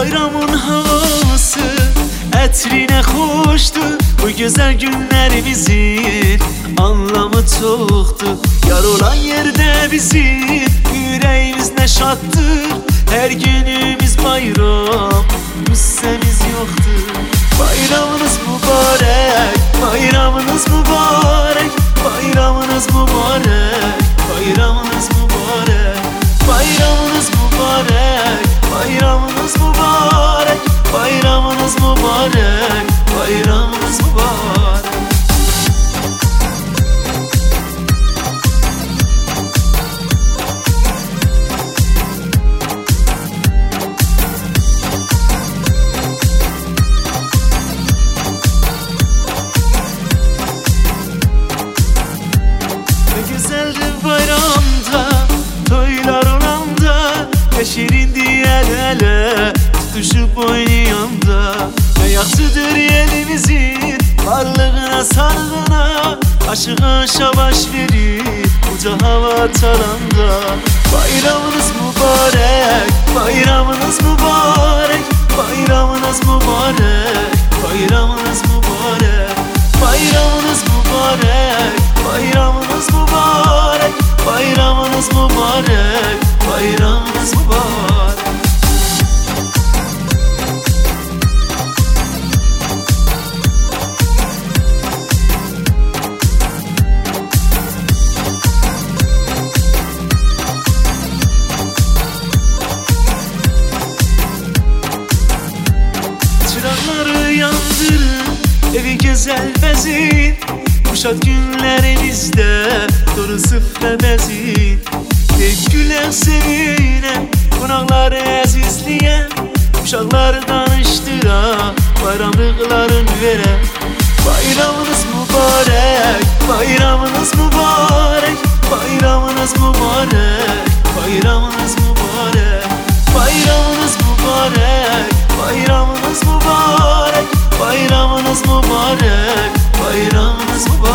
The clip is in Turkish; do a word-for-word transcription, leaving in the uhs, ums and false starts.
Bayramın havası etrine hoştu. Bu güzel günlerimizin anlamı çoktu. Yar olan yerde bizim yüreğimiz neşattır. Her günümüz bayram, müssemiz yoktur. Bayramınız mübarek, bayramınız mübarek, bayramınız mübarek, bayramınız mübarek, bayramınız mübarek, bayramınız mübarek, bayramınız mübarek, bayramınız mübarek. Güzeldi bayramda, toylar olanda, ya şirindi el ele, tutuşup oynayanda. Ne yaxşıdır yerimizin varlığına sarığına, aşığın şabaş verir uca hava çalanda. Bayramınız mübarek, bayramınız mübarek, bayramınız mübarek, bayramınız mübarek, bayramınız mübarek, bayramınız mübarek, bayramınız mübarek, bayramınız mübarek. Çırakları yandırın, evi güzel bezin. Uşak günlerimizde doğru sıfra bezin. Tek gülen sevine, konakları əzizliyen, uşakları danıştıra, bayramlıkların vere. Bayramınız mübarek, bayramınız mübarek, bayramınız mübarek, bayramınız mübarek, bayramınız mübarek, bayramınız mübarek, bayramınız mübarek, bayramınız mübarek.